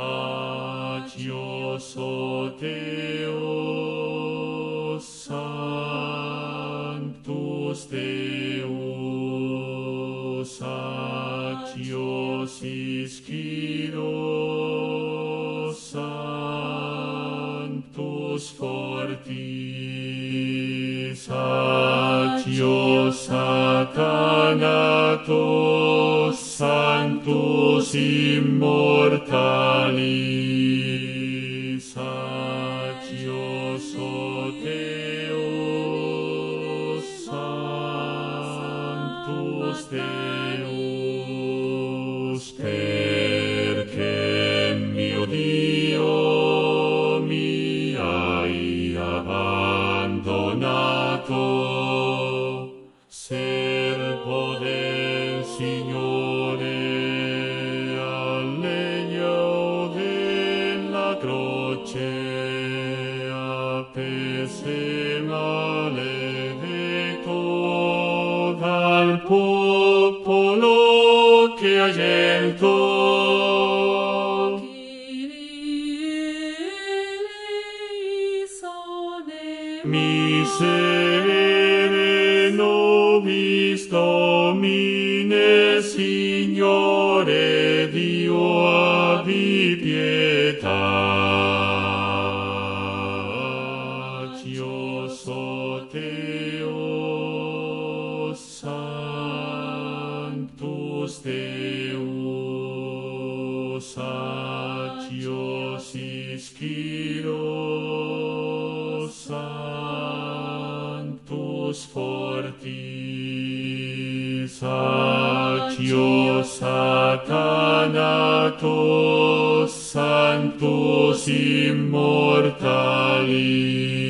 Agios o Deus, Sanctus Deus, Agios Ischiros, Sanctus Fortis, Agios Satanatos, Sanctus Immortalis, Agios o Deus, Sanctus Deus, perché mio Dio mi hai abbandonato, servo del Signore, al legno della croce, appese maledetto dal popolo che hai scelto. Miserere nobis Domine, Signore Dio, abbi pietà. Agios o Deus, Sanctus Deus, Agios Ischiros, Sanctus Fortis, Agios Satanatos, Sanctus Immortalis.